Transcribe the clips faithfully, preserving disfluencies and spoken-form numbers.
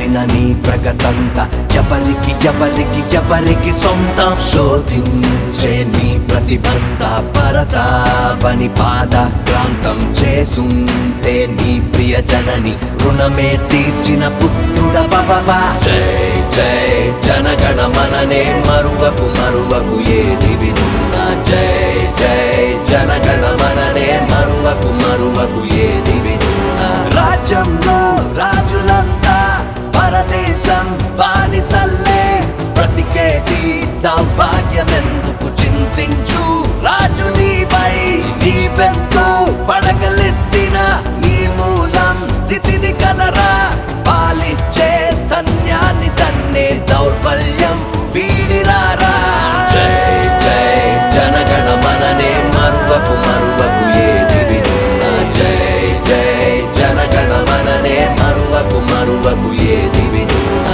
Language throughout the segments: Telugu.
చేసిన నీ ప్రగతంతా ఎవరికి ఎవరికి ఎవరికి సొంతం శోధించే నీ ప్రతిభంతా పరతావని పాదక్రాంతం చేసుంటే నీ ప్రియ జనని రుణమే తీర్చిన పుత్రుడవవా జై జై జనగణ మననే మరువకు మరువకు ఏది వినున్నా జై జై జనగణ మననే మరువకు మరువకు ఏది వినున్నా రాజ్యంలో రాజులంతా పరదేశం బానిసల్లే బ్రతికేటి దౌర్భాగ్యమెందుకు చింతించు రాజు నీపై నీవెంతో పడగలెత్తిన నీ మూలం స్థితిని కలరా పాలిచ్చే స్తన్యాన్ని తన్నే దౌర్బల్యం వీడిరారా జై జై జనగణ మననే మరువకు మరువకు ఏది వినున్నా జై జై జనగణ మననే మరువకు మరువకు ఏది వినున్నా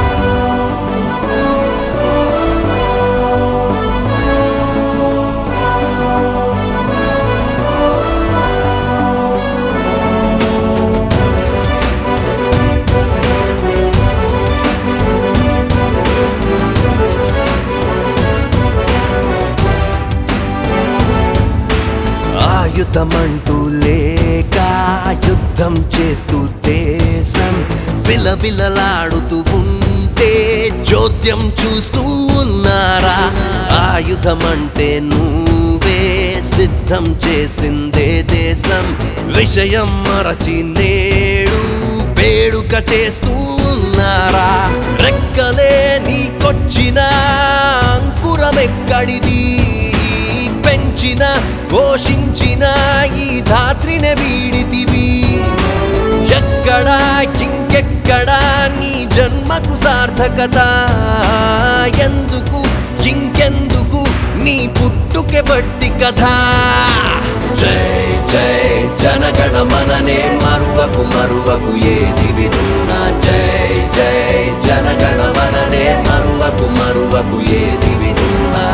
ఆయుధమంటూ లేక యుద్ధం చేస్తూ దేశం విలవిలలాడుతూ ఉంటే చోద్యం చూస్తూ ఉన్నారా ఆయుధమంటే నువ్వే సిద్ధం చేసిందే దేశం విషయం మరచి నేడు వేడుక చేస్తూ ఉన్నారా రెక్కలే నీకొచ్చిన అంకురమెక్కడిది పెంచిన పోషించిన ఈ ధాత్రిని వీడితివి ఎక్కడా ఇంకెక్కడా నీ జన్మకు సార్థకత ఎందుకు ఇంకెందుకు నీ పుట్టుకే బట్టి కథ జై జై జనగణ మననే మరువకు మరువకు ఏది వినున్నా జై జై జనగణ మననే మరువకు మరువకు ఏది వినున్నా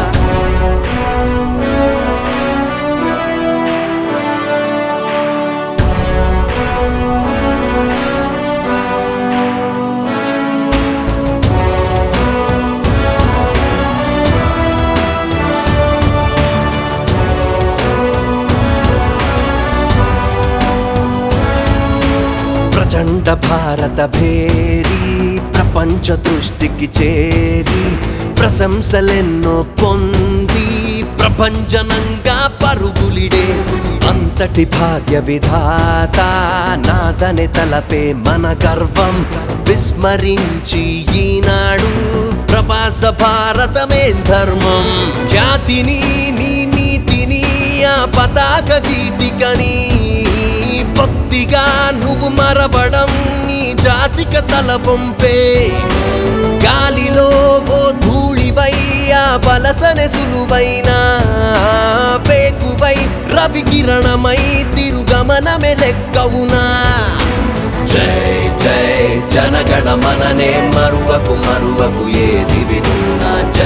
ప్రచండ భారత భేరి ప్రపంచ దృష్టికి చేరి ప్రశంసలెన్నో పొంది ప్రభంజనంగా పరుగులిడే అంతటి భాగ్య విధాత నాదనే తలపే మన గర్వం విస్మరించి ఈనాడు ప్రవాస భారతమే ధర్మం ఖ్యాతిని నీ నీతిని ఆ పతాక గీతికని భక్తిగా నువ్వు మరవడం నీ జాతిక తల పంపే గాలిలో ఓ ధూళివై ఆ వలసనే సులువైన పేకువై రవి కిరణమై తిరుగమనమే లెక్కవునా జై జై జనగణ మననే మరువకు మరువకు ఏది వినున్నా